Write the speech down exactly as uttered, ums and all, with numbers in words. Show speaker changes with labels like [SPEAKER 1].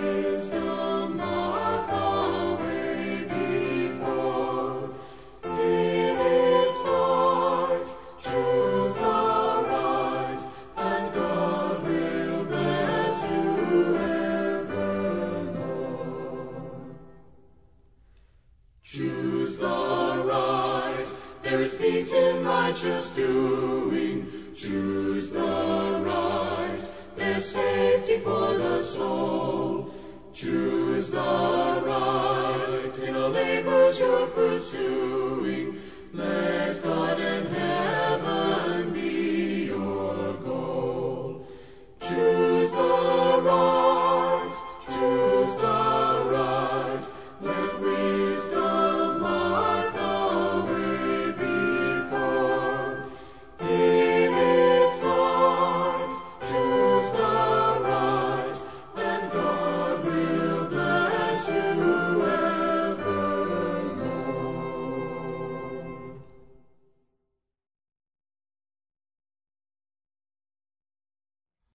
[SPEAKER 1] wisdom mark the way before. In its heart choose the right, and God will bless you evermore. Choose the right, there is peace in righteous doing. Choose the right, there's safety for the soul. Choose the right in the labors you're pursuing.